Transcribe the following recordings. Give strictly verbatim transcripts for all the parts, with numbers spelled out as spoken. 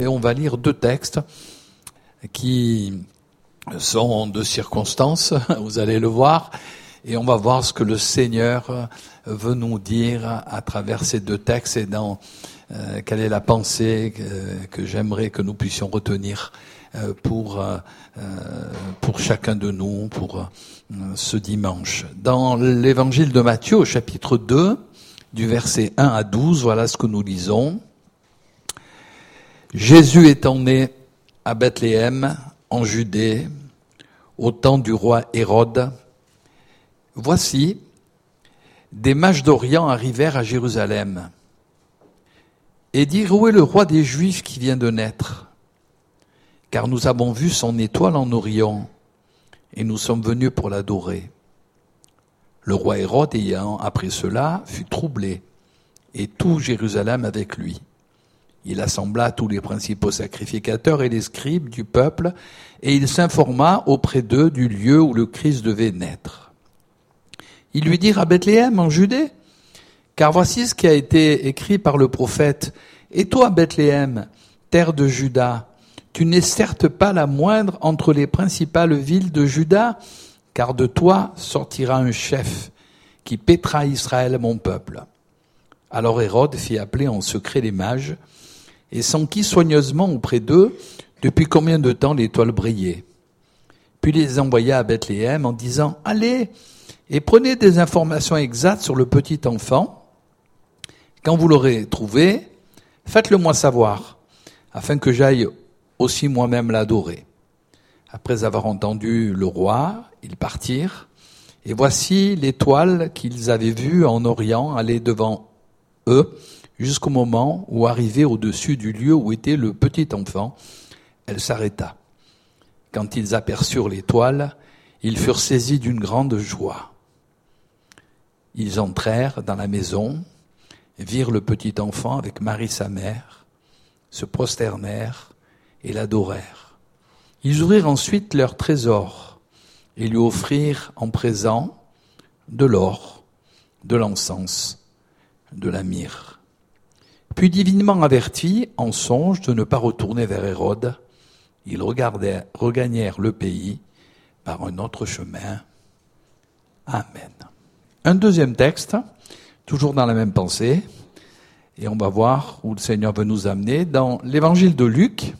Et on va lire deux textes qui sont de circonstances, vous allez le voir, et on va voir ce que le Seigneur veut nous dire à travers ces deux textes et dans euh, quelle est la pensée que, que j'aimerais que nous puissions retenir euh, pour euh, pour chacun de nous, pour euh, ce dimanche. Dans l'évangile de Matthieu, au chapitre deux, du verset un à douze, voilà ce que nous lisons. Jésus étant né à Bethléem, en Judée, au temps du roi Hérode, voici, des mages d'Orient arrivèrent à Jérusalem et dirent, où est le roi des Juifs qui vient de naître? Car nous avons vu son étoile en Orient et nous sommes venus pour l'adorer. Le roi Hérode, ayant appris cela, fut troublé et tout Jérusalem avec lui. Il assembla tous les principaux sacrificateurs et les scribes du peuple, et il s'informa auprès d'eux du lieu où le Christ devait naître. Ils lui dirent à Bethléem, en Judée, car voici ce qui a été écrit par le prophète. Et toi, Bethléem, terre de Juda, tu n'es certes pas la moindre entre les principales villes de Juda, car de toi sortira un chef qui paîtra Israël, mon peuple. Alors Hérode fit appeler en secret les mages, et s'enquit soigneusement auprès d'eux depuis combien de temps l'étoile brillait. Puis les envoya à Bethléem en disant « Allez et prenez des informations exactes sur le petit enfant. Quand vous l'aurez trouvé, faites-le moi savoir, afin que j'aille aussi moi-même l'adorer. » Après avoir entendu le roi, ils partirent, et voici l'étoile qu'ils avaient vue en Orient aller devant eux, jusqu'au moment où, arrivée au-dessus du lieu où était le petit enfant, elle s'arrêta. Quand ils aperçurent l'étoile, ils furent saisis d'une grande joie. Ils entrèrent dans la maison, virent le petit enfant avec Marie sa mère, se prosternèrent et l'adorèrent. Ils ouvrirent ensuite leur trésor et lui offrirent en présent de l'or, de l'encens, de la myrrhe. Puis divinement avertis, en songe de ne pas retourner vers Hérode, ils regagnèrent le pays par un autre chemin. Amen. Un deuxième texte, toujours dans la même pensée, et on va voir où le Seigneur veut nous amener, dans l'évangile de Luc,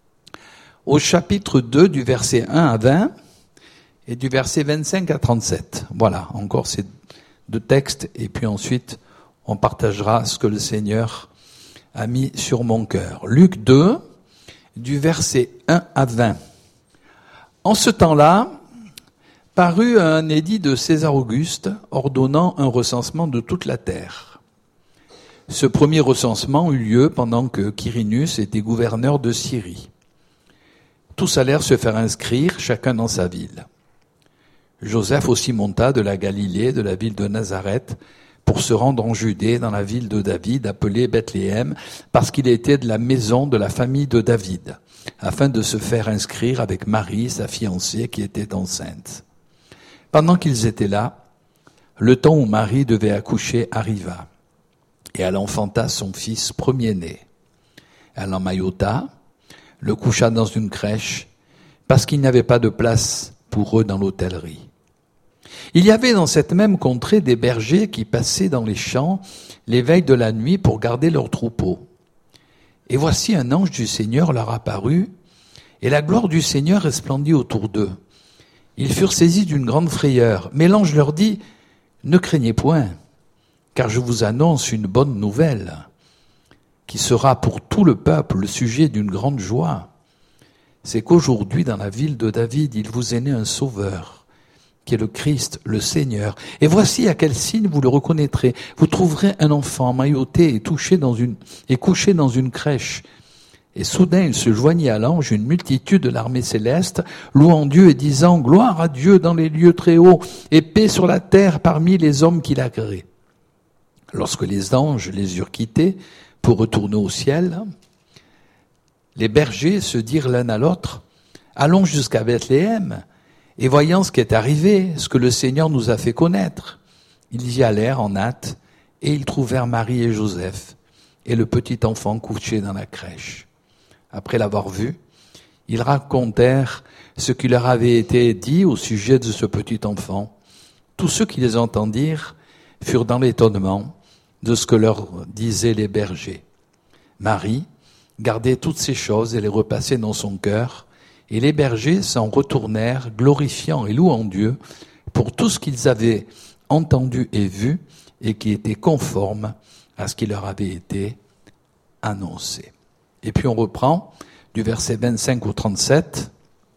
au chapitre deux, du verset un à vingt, et du verset vingt-cinq à trente-sept. Voilà, encore ces deux textes, et puis ensuite, on partagera ce que le Seigneur a mis sur mon cœur. Luc deux, du verset un à vingt. En ce temps-là, parut un édit de César Auguste ordonnant un recensement de toute la terre. Ce premier recensement eut lieu pendant que Quirinus était gouverneur de Syrie. Tous allèrent se faire inscrire, chacun dans sa ville. Joseph aussi monta de la Galilée, de la ville de Nazareth, pour se rendre en Judée, dans la ville de David, appelée Bethléem, parce qu'il était de la maison de la famille de David, afin de se faire inscrire avec Marie, sa fiancée, qui était enceinte. Pendant qu'ils étaient là, le temps où Marie devait accoucher arriva, et elle enfanta son fils premier-né. Elle l'emmaillota, le coucha dans une crèche, parce qu'il n'y avait pas de place pour eux dans l'hôtellerie. Il y avait dans cette même contrée des bergers qui passaient dans les champs les veilles de la nuit pour garder leurs troupeaux. Et voici un ange du Seigneur leur apparut, et la gloire du Seigneur resplendit autour d'eux. Ils furent saisis d'une grande frayeur, mais l'ange leur dit, « Ne craignez point, car je vous annonce une bonne nouvelle, qui sera pour tout le peuple le sujet d'une grande joie. C'est qu'aujourd'hui, dans la ville de David, il vous est né un sauveur, qui est le Christ, le Seigneur. Et voici à quel signe vous le reconnaîtrez. Vous trouverez un enfant mailloté et, touché dans une, et couché dans une crèche. » Et soudain, il se joignit à l'ange une multitude de l'armée céleste, louant Dieu et disant « Gloire à Dieu dans les lieux très hauts, et paix sur la terre parmi les hommes qu'il agrée. » Lorsque les anges les eurent quittés pour retourner au ciel, les bergers se dirent l'un à l'autre « Allons jusqu'à Bethléem, et voyant ce qui est arrivé, ce que le Seigneur nous a fait connaître. » Ils y allèrent en hâte, et ils trouvèrent Marie et Joseph, et le petit enfant couché dans la crèche. après l'avoir vu, ils racontèrent ce qui leur avait été dit au sujet de ce petit enfant. Tous ceux qui les entendirent furent dans l'étonnement de ce que leur disaient les bergers. Marie gardait toutes ces choses et les repassait dans son cœur, et les bergers s'en retournèrent, glorifiant et louant Dieu pour tout ce qu'ils avaient entendu et vu, et qui était conforme à ce qui leur avait été annoncé. Et puis on reprend du verset vingt-cinq au trente-sept.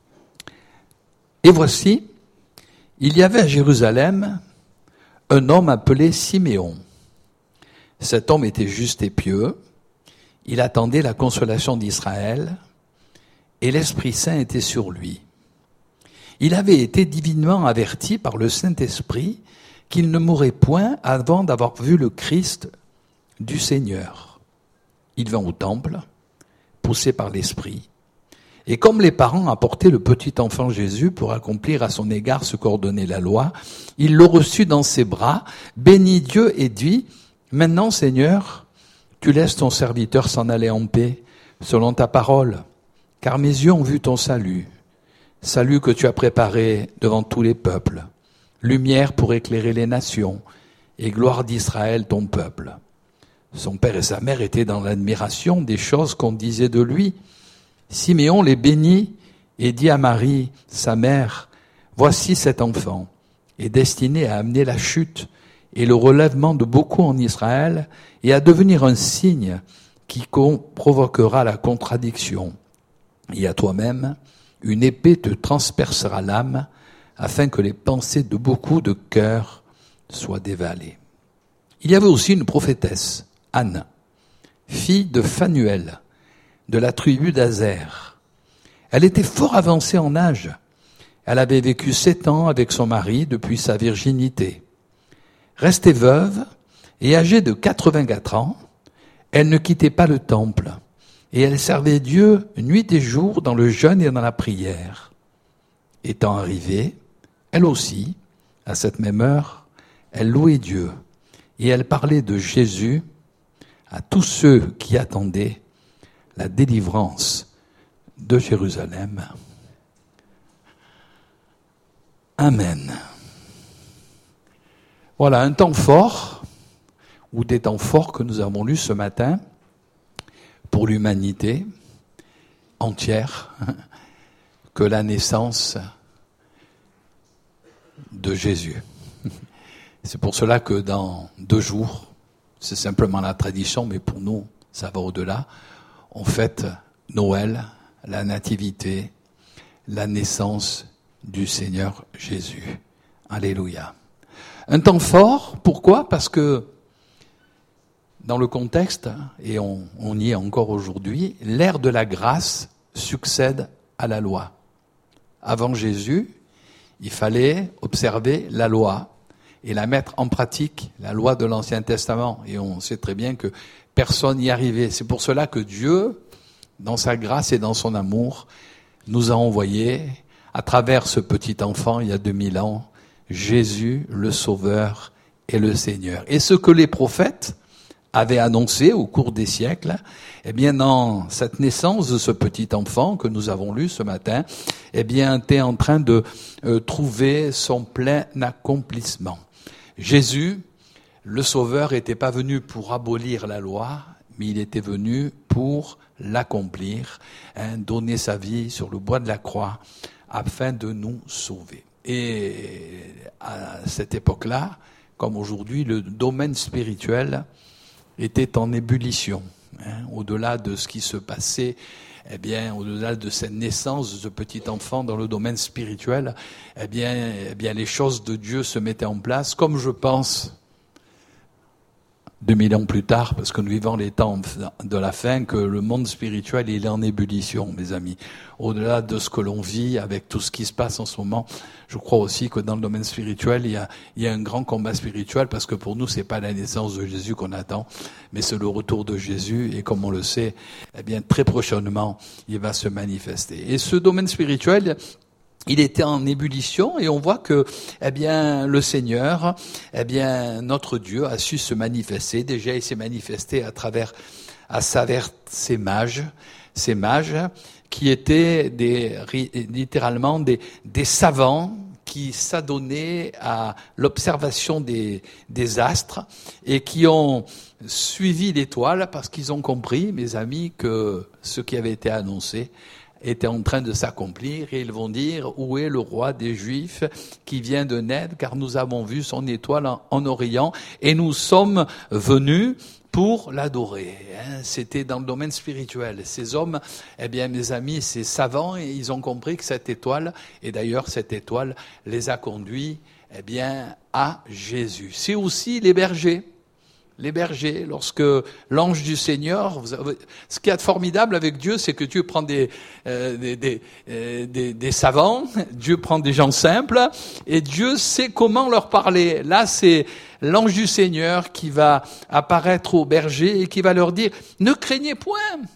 Et voici, il y avait à Jérusalem un homme appelé Siméon. Cet homme était juste et pieux. Il attendait la consolation d'Israël et l'Esprit Saint était sur lui. Il avait été divinement averti par le Saint-Esprit qu'il ne mourrait point avant d'avoir vu le Christ du Seigneur. Il vint au temple, poussé par l'Esprit, et comme les parents apportaient le petit enfant Jésus pour accomplir à son égard ce qu'ordonnait la loi, il le reçut dans ses bras, bénit Dieu et dit, « Maintenant, Seigneur, tu laisses ton serviteur s'en aller en paix, selon ta parole, car mes yeux ont vu ton salut, salut que tu as préparé devant tous les peuples, lumière pour éclairer les nations, et gloire d'Israël ton peuple. » Son père et sa mère étaient dans l'admiration des choses qu'on disait de lui. Siméon les bénit et dit à Marie, sa mère, « Voici cet enfant est destiné à amener la chute et le relèvement de beaucoup en Israël et à devenir un signe qui provoquera la contradiction. Et à toi-même, une épée te transpercera l'âme afin que les pensées de beaucoup de cœurs soient dévalées. » Il y avait aussi une prophétesse, Anne, fille de Phanuel, de la tribu d'Azer. Elle était fort avancée en âge. Elle avait vécu sept ans avec son mari depuis sa virginité. Restée veuve et âgée de quatre-vingt-quatre ans, elle ne quittait pas le temple et elle servait Dieu nuit et jour dans le jeûne et dans la prière. Étant arrivée, elle aussi, à cette même heure, elle louait Dieu et elle parlait de Jésus à tous ceux qui attendaient la délivrance de Jérusalem. Amen. Voilà un temps fort, ou des temps forts que nous avons lus ce matin pour l'humanité entière, que la naissance de Jésus. C'est pour cela que dans deux jours, c'est simplement la tradition, mais pour nous, ça va au-delà, on fête Noël, la nativité, la naissance du Seigneur Jésus. Alléluia. Un temps fort, pourquoi ? Parce que dans le contexte, et on, on y est encore aujourd'hui, l'ère de la grâce succède à la loi. Avant Jésus, il fallait observer la loi et la mettre en pratique, la loi de l'Ancien Testament. Et on sait très bien que personne n'y arrivait. C'est pour cela que Dieu, dans sa grâce et dans son amour, nous a envoyé, à travers ce petit enfant, il y a deux mille ans, Jésus, le Sauveur et le Seigneur. Et ce que les prophètes avaient annoncé au cours des siècles, eh bien, dans cette naissance de ce petit enfant que nous avons lu ce matin, eh bien, est en train de euh, trouver son plein accomplissement. Jésus, le Sauveur, n'était pas venu pour abolir la loi, mais il était venu pour l'accomplir, hein, donner sa vie sur le bois de la croix, afin de nous sauver. Et à cette époque-là, comme aujourd'hui, le domaine spirituel était en ébullition. Hein, au-delà de ce qui se passait, eh bien, au-delà de cette naissance de ce petit enfant dans le domaine spirituel, eh bien, eh bien, les choses de Dieu se mettaient en place, comme je pense, deux mille ans plus tard, parce que nous vivons les temps de la fin, que le monde spirituel, il est en ébullition, mes amis. Au-delà de ce que l'on vit avec tout ce qui se passe en ce moment, je crois aussi que dans le domaine spirituel, il y a, il y a un grand combat spirituel, parce que pour nous, c'est pas la naissance de Jésus qu'on attend, mais c'est le retour de Jésus, et comme on le sait, eh bien, très prochainement, il va se manifester. Et ce domaine spirituel, il était en ébullition et on voit que, eh bien, le Seigneur, eh bien, notre Dieu a su se manifester. Déjà, il s'est manifesté à travers, à travers ses mages, ces mages, qui étaient des, littéralement des, des savants qui s'adonnaient à l'observation des, des astres et qui ont suivi l'étoile parce qu'ils ont compris, mes amis, que ce qui avait été annoncé était en train de s'accomplir, et ils vont dire: où est le roi des Juifs qui vient de naître, car nous avons vu son étoile en, en Orient et nous sommes venus pour l'adorer. C'était dans le domaine spirituel. Ces hommes, eh bien, mes amis, ces savants, ils ont compris que cette étoile, et d'ailleurs cette étoile les a conduits, eh bien, à Jésus. C'est aussi les bergers. Les bergers, lorsque l'ange du Seigneur, vous avez, ce qu'il y a de formidable avec Dieu, c'est que Dieu prend des, euh, des, des, euh, des, des savants, Dieu prend des gens simples, et Dieu sait comment leur parler. Là, c'est l'ange du Seigneur qui va apparaître aux bergers et qui va leur dire: ne craignez point,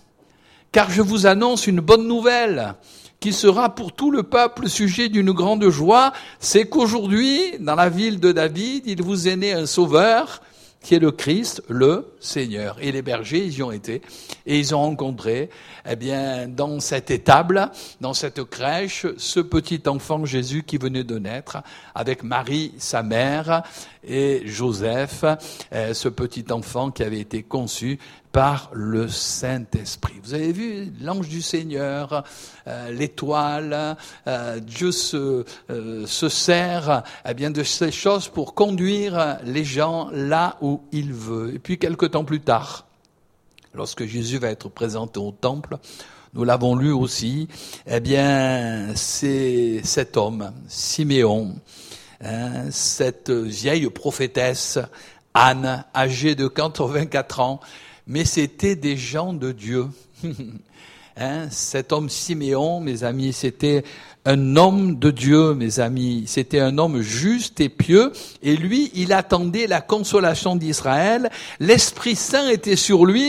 car je vous annonce une bonne nouvelle qui sera pour tout le peuple sujet d'une grande joie. C'est qu'aujourd'hui, dans la ville de David, il vous est né un sauveur, qui est le Christ, le Seigneur. Et les bergers, ils y ont été, et ils ont rencontré, eh bien, dans cette étable, dans cette crèche, ce petit enfant Jésus qui venait de naître, avec Marie, sa mère, et Joseph, eh, ce petit enfant qui avait été conçu par le Saint-Esprit. Vous avez vu l'ange du Seigneur, euh, l'étoile, euh, Dieu se, euh, se sert eh bien, de ces choses pour conduire les gens là où il veut. Et puis, quelque temps plus tard, lorsque Jésus va être présenté au temple, nous l'avons lu aussi, eh bien, c'est cet homme, Siméon, hein, cette vieille prophétesse, Anne, âgée de quatre-vingt-quatre ans, mais c'était des gens de Dieu. Hein, cet homme Siméon, mes amis, c'était un homme de Dieu, mes amis. C'était un homme juste et pieux. Et lui, il attendait la consolation d'Israël. L'Esprit Saint était sur lui.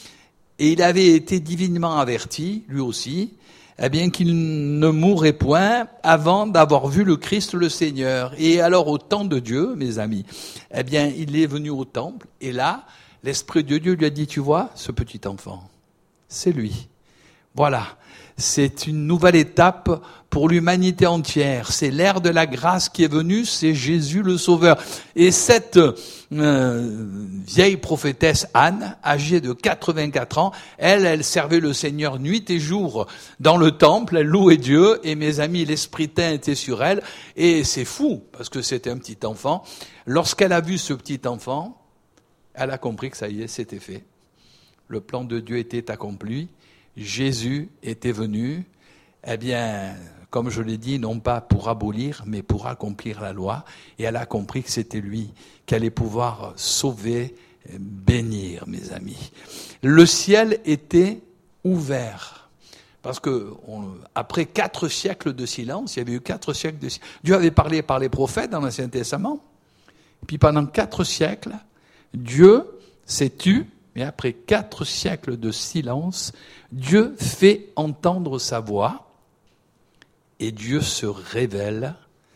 Et il avait été divinement averti, lui aussi, eh bien qu'il ne mourrait point avant d'avoir vu le Christ le Seigneur. Et alors, au temps de Dieu, mes amis, eh bien, il est venu au temple. Et là, l'Esprit de Dieu lui a dit: tu vois, ce petit enfant, c'est lui. Voilà, c'est une nouvelle étape pour l'humanité entière. C'est l'ère de la grâce qui est venue, c'est Jésus le Sauveur. Et cette euh, vieille prophétesse Anne, âgée de quatre-vingt-quatre ans, elle, elle servait le Seigneur nuit et jour dans le temple, elle louait Dieu, et mes amis, l'Esprit Saint était sur elle. Et c'est fou, parce que c'était un petit enfant. Lorsqu'elle a vu ce petit enfant, elle a compris que ça y est, c'était fait. Le plan de Dieu était accompli. Jésus était venu, eh bien, comme je l'ai dit, non pas pour abolir, mais pour accomplir la loi. Et elle a compris que c'était lui qui allait pouvoir sauver, bénir, mes amis. Le ciel était ouvert. Parce que, on, après quatre siècles de silence, il y avait eu quatre siècles de silence. Dieu avait parlé par les prophètes dans l'Ancien Testament. Puis pendant quatre siècles, Dieu s'est tu, mais après quatre siècles de silence, Dieu fait entendre sa voix et Dieu se révèle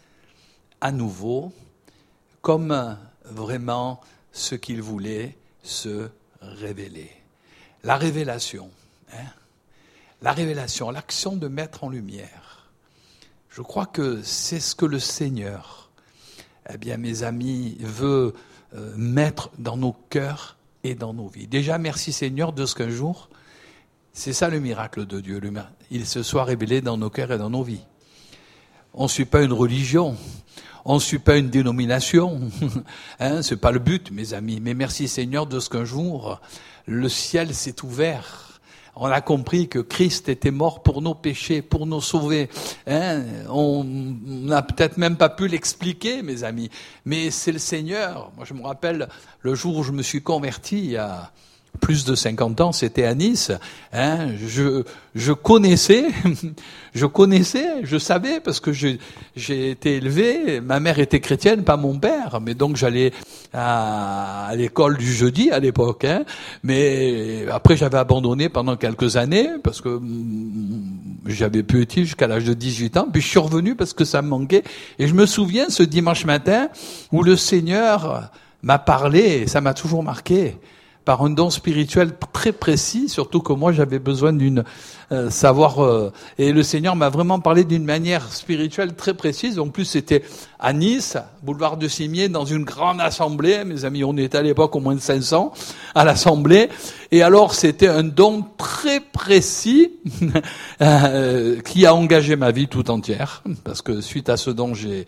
à nouveau comme vraiment ce qu'il voulait se révéler. La révélation, hein, la révélation, l'action de mettre en lumière. Je crois que c'est ce que le Seigneur, eh bien, mes amis, veut euh, mettre dans nos cœurs et dans nos vies. Déjà, merci Seigneur de ce qu'un jour, c'est ça le miracle de Dieu, le, il se soit révélé dans nos cœurs et dans nos vies. On ne suit pas une religion, on ne suit pas une dénomination, hein, c'est pas le but, mes amis. Mais merci Seigneur de ce qu'un jour, le ciel s'est ouvert. On a compris que Christ était mort pour nos péchés, pour nous sauver. Hein, on n'a peut-être même pas pu l'expliquer, mes amis. Mais c'est le Seigneur. Moi, je me rappelle le jour où je me suis converti, il y a plus de cinquante ans, c'était à Nice. Hein, je, je connaissais, je connaissais, je savais, parce que je, j'ai été élevé, ma mère était chrétienne, pas mon père, mais donc j'allais à, à l'école du jeudi à l'époque. Hein, mais après, j'avais abandonné pendant quelques années, parce que j'avais pu être jusqu'à l'âge de dix-huit ans, puis je suis revenu parce que ça me manquait. Et je me souviens ce dimanche matin où le Seigneur m'a parlé, et ça m'a toujours marqué. par un don spirituel très précis, surtout que moi j'avais besoin d'une euh, savoir euh, et le Seigneur m'a vraiment parlé d'une manière spirituelle très précise. En plus c'était à Nice, boulevard de Cimier, dans une grande assemblée. Mes amis, on était à l'époque au moins de cinq cents à l'assemblée. Et alors c'était un don très précis euh, qui a engagé ma vie tout entière, parce que suite à ce don j'ai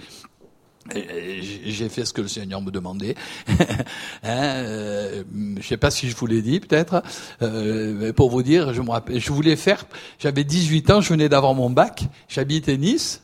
J'ai fait ce que le Seigneur me demandait. hein, euh, je sais pas si je vous l'ai dit, peut-être. Euh, mais pour vous dire, je me rappelle, je voulais faire. J'avais dix-huit ans, je venais d'avoir mon bac. J'habitais Nice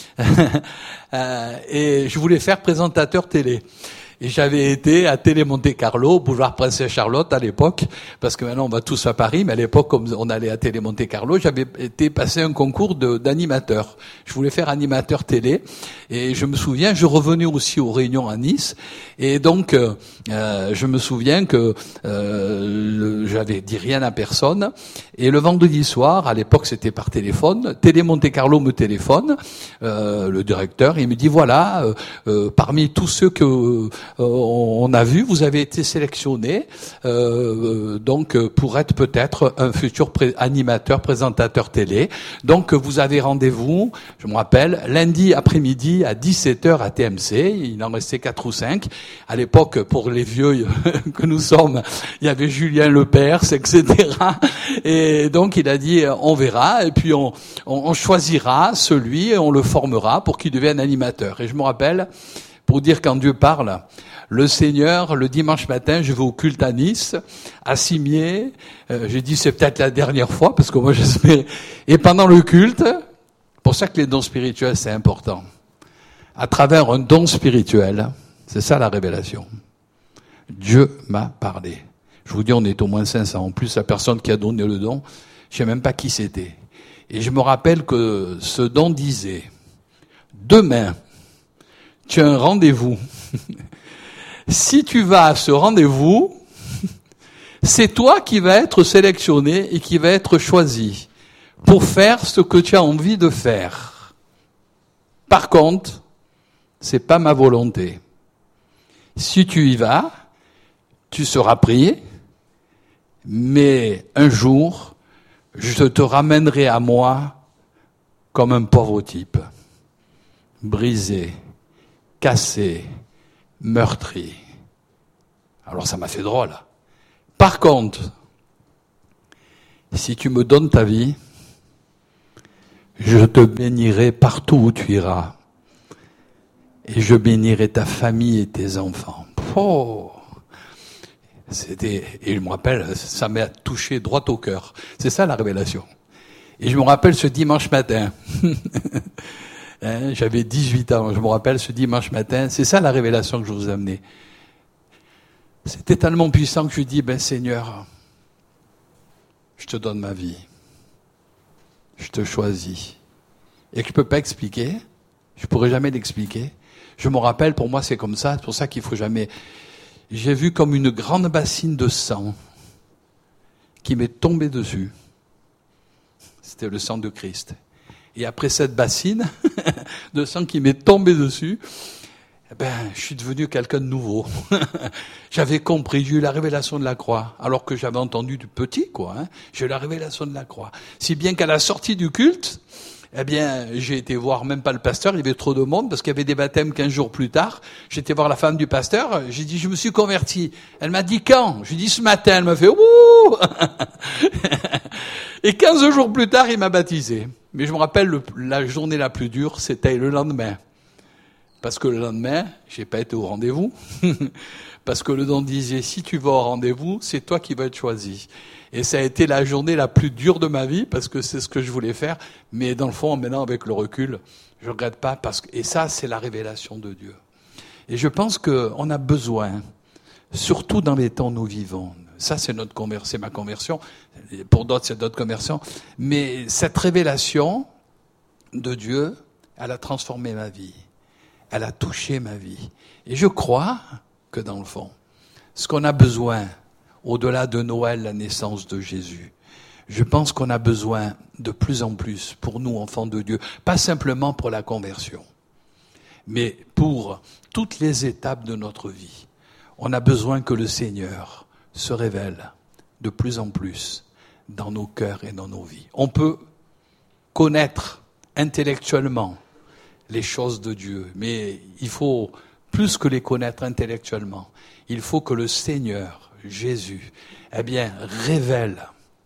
euh, et je voulais faire présentateur télé. Et j'avais été à Télé Monte Carlo, boulevard Princesse Charlotte à l'époque, parce que maintenant on va tous à Paris, mais à l'époque, comme on allait à Télé Monte Carlo, j'avais été passer un concours de, d'animateur. Je voulais faire animateur télé, et je me souviens, je revenais aussi aux réunions à Nice, et donc euh, je me souviens que euh, le, j'avais dit rien à personne, et le vendredi soir, à l'époque c'était par téléphone, Télé Monte Carlo me téléphone, euh, le directeur, il me dit voilà, euh, euh, parmi tous ceux que euh, on a vu, vous avez été sélectionné euh, donc pour être peut-être un futur pré- animateur, présentateur télé. Donc vous avez rendez-vous, je me rappelle, lundi après-midi à dix-sept heures à T M C. Il en restait quatre ou cinq. À l'époque, pour les vieux que nous sommes, il y avait Julien Lepers, et cetera. Et donc il a dit on verra et puis on, on, on choisira celui et on le formera pour qu'il devienne animateur. Et je me rappelle, pour dire quand Dieu parle, le Seigneur, le dimanche matin, je vais au culte à Nice, à Cimier. Euh, j'ai dit c'est peut-être la dernière fois, parce que moi j'espère. Et pendant le culte, pour ça que les dons spirituels c'est important. À travers un don spirituel, c'est ça la révélation. Dieu m'a parlé. Je vous dis, on est au moins cinq cents. En plus, la personne qui a donné le don, je sais même pas qui c'était. Et je me rappelle que ce don disait, demain, tu as un rendez-vous. Si tu vas à ce rendez-vous, c'est toi qui vas être sélectionné et qui va être choisi pour faire ce que tu as envie de faire. Par contre, c'est pas ma volonté. Si tu y vas, tu seras pris, mais un jour, je te ramènerai à moi comme un pauvre type, brisé, cassé, meurtri. Alors ça m'a fait drôle. Par contre, si tu me donnes ta vie, je te bénirai partout où tu iras. Et je bénirai ta famille et tes enfants. Oh, c'était, et je me rappelle, ça m'a touché droit au cœur. C'est ça la révélation. Et je me rappelle ce dimanche matin. Hein, j'avais dix-huit ans, je me rappelle ce dimanche matin, c'est ça la révélation que je vous ai amenée. C'était tellement puissant que je lui dis, ben Seigneur, je te donne ma vie, je te choisis. Et que je peux pas expliquer, je pourrais jamais l'expliquer. Je me rappelle, pour moi c'est comme ça, c'est pour ça qu'il faut jamais... J'ai vu comme une grande bassine de sang qui m'est tombée dessus. C'était le sang de Christ. Et après cette bassine de sang qui m'est tombée dessus, eh ben, je suis devenu quelqu'un de nouveau. J'avais compris, j'ai eu la révélation de la croix, alors que j'avais entendu du petit, quoi. Hein. J'ai eu la révélation de la croix. Si bien qu'à la sortie du culte, eh bien, j'ai été voir même pas le pasteur, il y avait trop de monde, parce qu'il y avait des baptêmes quinze jours plus tard. J'étais voir la femme du pasteur, j'ai dit, je me suis converti. Elle m'a dit, quand? Je lui ai dit, ce matin. Elle m'a fait, ouh! Et quinze jours plus tard, il m'a baptisé. Mais je me rappelle, le, la journée la plus dure, c'était le lendemain. Parce que le lendemain, j'ai pas été au rendez-vous. Parce que le don disait, si tu vas au rendez-vous, c'est toi qui vas être choisi. Et ça a été la journée la plus dure de ma vie, parce que c'est ce que je voulais faire. Mais dans le fond, maintenant, avec le recul, je regrette pas, parce que, et ça, c'est la révélation de Dieu. Et je pense qu'on a besoin, surtout dans les temps où nous vivons. Ça, c'est notre conversion, c'est ma conversion. Pour d'autres, c'est d'autres conversions. Mais cette révélation de Dieu, elle a transformé ma vie. Elle a touché ma vie. Et je crois que dans le fond, ce qu'on a besoin, au-delà de Noël, la naissance de Jésus, je pense qu'on a besoin de plus en plus, pour nous, enfants de Dieu, pas simplement pour la conversion, mais pour toutes les étapes de notre vie. On a besoin que le Seigneur se révèle de plus en plus dans nos cœurs et dans nos vies. On peut connaître intellectuellement les choses de Dieu, mais il faut plus que les connaître intellectuellement. Il faut que le Seigneur, Jésus, eh bien, révèle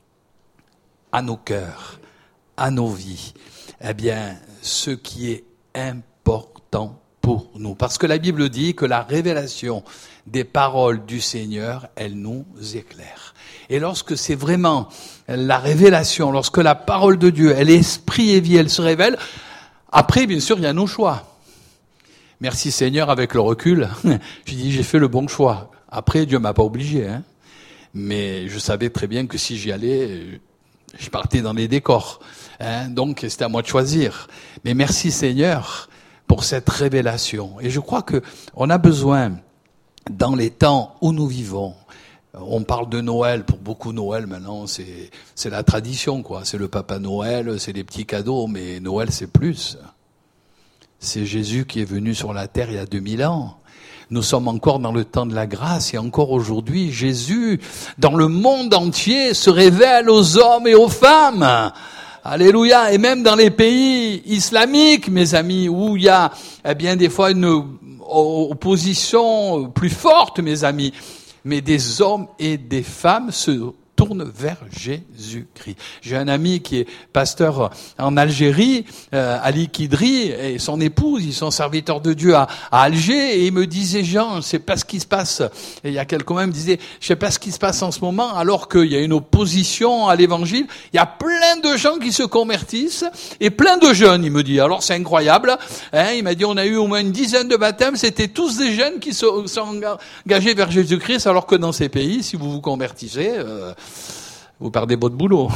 à nos cœurs, à nos vies, eh bien, ce qui est important pour nous. Parce que la Bible dit que la révélation des paroles du Seigneur, elle nous éclaire. Et lorsque c'est vraiment la révélation, lorsque la parole de Dieu, elle est esprit et vie, elle se révèle, après, bien sûr, il y a nos choix. Merci Seigneur, avec le recul, je dis j'ai fait le bon choix. Après, Dieu m'a pas obligé, hein. Mais je savais très bien que si j'y allais, je partais dans les décors. Hein. Donc, c'était à moi de choisir. Mais merci Seigneur pour cette révélation. Et je crois que on a besoin, dans les temps où nous vivons, on parle de Noël, pour beaucoup Noël maintenant, c'est c'est la tradition, quoi. C'est le Papa Noël, c'est les petits cadeaux, mais Noël c'est plus. C'est Jésus qui est venu sur la terre il y a deux mille ans. Nous sommes encore dans le temps de la grâce et encore aujourd'hui, Jésus, dans le monde entier, se révèle aux hommes et aux femmes. Alléluia. Et même dans les pays islamiques, mes amis, où il y a eh bien des fois une opposition plus forte, mes amis, mais des hommes et des femmes se tournent vers Jésus-Christ. J'ai un ami qui est pasteur en Algérie, euh, Ali Kidri, et son épouse, ils sont serviteurs de Dieu à, à Alger, et il me disait, Jean, je sais pas ce qui se passe. Et il y a quelqu'un même qui disait, je sais pas ce qui se passe en ce moment, alors qu'il y a une opposition à l'évangile. Il y a plein de gens qui se convertissent, et plein de jeunes, il me dit. Alors c'est incroyable. Hein, il m'a dit, on a eu au moins une dizaine de baptêmes, c'était tous des jeunes qui se sont engagés vers Jésus-Christ, alors que dans ces pays, si vous vous convertissez, euh, vous perdez votre boulot.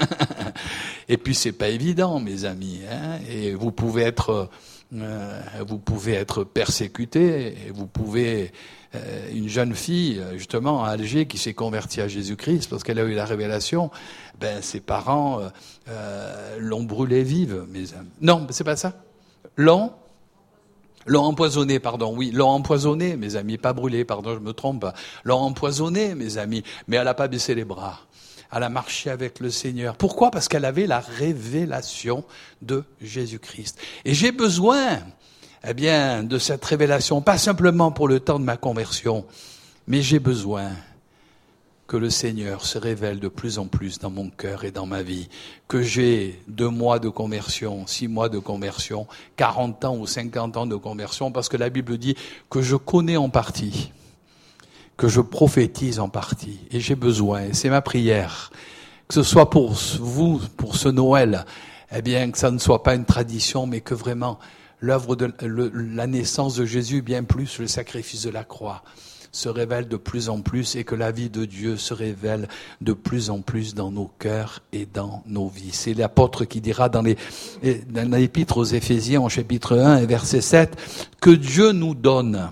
Et puis c'est pas évident, mes amis. Hein, et vous pouvez être, euh, vous pouvez être persécuté. Et vous pouvez, euh, une jeune fille, justement à Alger, qui s'est convertie à Jésus-Christ parce qu'elle a eu la révélation. Ben ses parents euh, euh, l'ont brûlée vive, mes amis. Non, c'est pas ça. L'ont L'ont empoisonné, pardon, oui, l'ont empoisonné, mes amis, pas brûlé, pardon, je me trompe. L'ont empoisonné, mes amis, mais elle n'a pas baissé les bras. Elle a marché avec le Seigneur. Pourquoi ? Parce qu'elle avait la révélation de Jésus-Christ. Et j'ai besoin, eh bien, de cette révélation, pas simplement pour le temps de ma conversion, mais j'ai besoin que le Seigneur se révèle de plus en plus dans mon cœur et dans ma vie, que j'ai deux mois de conversion, six mois de conversion, quarante ans ou cinquante ans de conversion, parce que la Bible dit que je connais en partie, que je prophétise en partie, et j'ai besoin, et c'est ma prière, que ce soit pour vous, pour ce Noël, eh bien que ça ne soit pas une tradition, mais que vraiment l'œuvre de le, la naissance de Jésus, bien plus le sacrifice de la croix, se révèle de plus en plus et que la vie de Dieu se révèle de plus en plus dans nos cœurs et dans nos vies. C'est l'apôtre qui dira dans les dans l'épître aux Éphésiens, au chapitre un et verset sept, que Dieu nous donne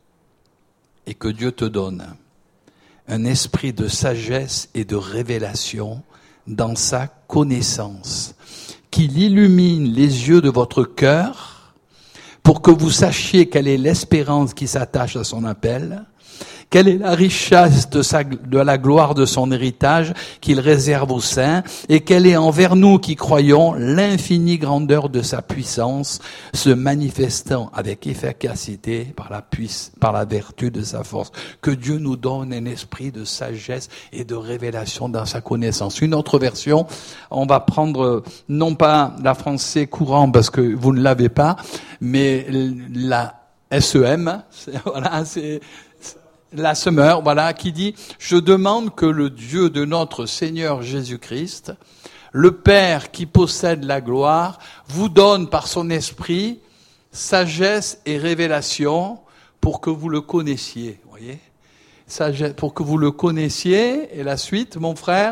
et que Dieu te donne un esprit de sagesse et de révélation dans sa connaissance, qu'il illumine les yeux de votre cœur pour que vous sachiez quelle est l'espérance qui s'attache à son appel, quelle est la richesse de, sa, de la gloire de son héritage qu'il réserve aux saints, et quelle est envers nous qui croyons l'infinie grandeur de sa puissance, se manifestant avec efficacité par la puissance, par la vertu de sa force. Que Dieu nous donne un esprit de sagesse et de révélation dans sa connaissance. Une autre version, on va prendre non pas la français courant parce que vous ne l'avez pas, mais la S E M, c'est, voilà, c'est la Semeur, voilà, qui dit « Je demande que le Dieu de notre Seigneur Jésus-Christ, le Père qui possède la gloire, vous donne par son esprit sagesse et révélation pour que vous le connaissiez. » Vous voyez ? Sagesse, pour que vous le connaissiez. Et la suite, mon frère ?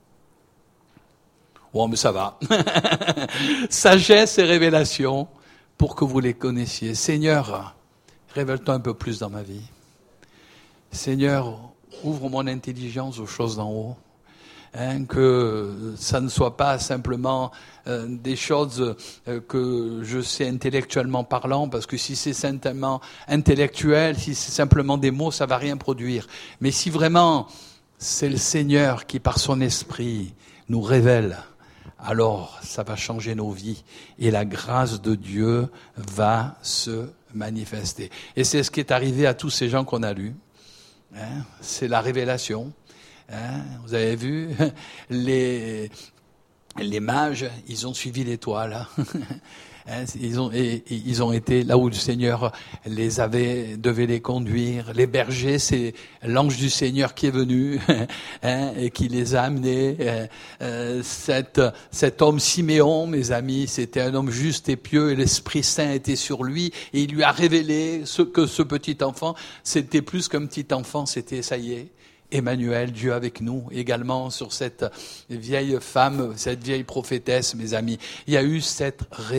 Bon, mais ça va. Sagesse et révélation pour que vous les connaissiez. Seigneur, révèle-toi un peu plus dans ma vie. Seigneur, ouvre mon intelligence aux choses d'en haut. hein, que ça ne soit pas simplement euh, des choses euh, que je sais intellectuellement parlant, parce que si c'est simplement intellectuel, si c'est simplement des mots, ça va rien produire. Mais si vraiment c'est le Seigneur qui, par son esprit, nous révèle, alors ça va changer nos vies et la grâce de Dieu va se manifester. Et c'est ce qui est arrivé à tous ces gens qu'on a lus. Hein, c'est la révélation. Hein, vous avez vu, les, les mages, ils ont suivi l'étoile. Hein, ils ont, et, et ils ont été là où le Seigneur les avait, devait les conduire. Les bergers, c'est l'ange du Seigneur qui est venu, hein, et qui les a amenés. Euh, cet, cet homme Siméon, mes amis, c'était un homme juste et pieux, et l'Esprit Saint était sur lui, et il lui a révélé ce que ce petit enfant, c'était plus qu'un petit enfant, c'était, ça y est, Emmanuel, Dieu avec nous, également sur cette vieille femme, cette vieille prophétesse, mes amis. Il y a eu cette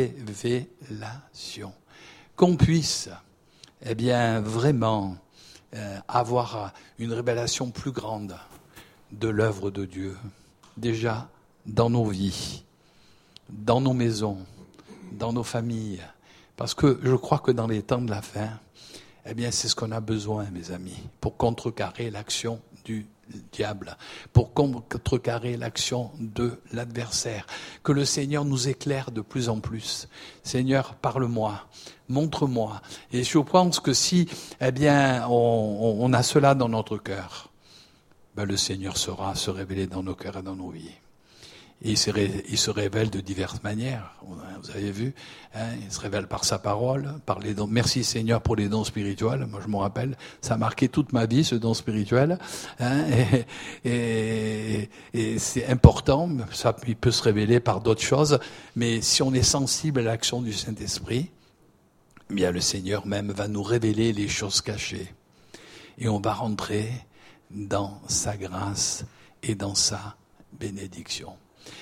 révélation. Qu'on puisse, eh bien, vraiment euh, avoir une révélation plus grande de l'œuvre de Dieu, déjà dans nos vies, dans nos maisons, dans nos familles. Parce que je crois que dans les temps de la fin, eh bien, c'est ce qu'on a besoin, mes amis, pour contrecarrer l'action du diable, pour contrecarrer l'action de l'adversaire. Que le Seigneur nous éclaire de plus en plus. Seigneur, parle-moi, montre-moi. Et je pense que si, eh bien, on, on a cela dans notre cœur, ben le Seigneur saura se révéler dans nos cœurs et dans nos vies. Et il se, ré, il se révèle de diverses manières. Vous avez vu, hein, il se révèle par sa parole, par les dons. Merci Seigneur pour les dons spirituels. Moi, je me rappelle, ça a marqué toute ma vie, ce don spirituel. Hein, et, et, et c'est important. Ça, il peut se révéler par d'autres choses. Mais si on est sensible à l'action du Saint-Esprit, eh bien, le Seigneur même va nous révéler les choses cachées. Et on va rentrer dans sa grâce et dans sa bénédiction.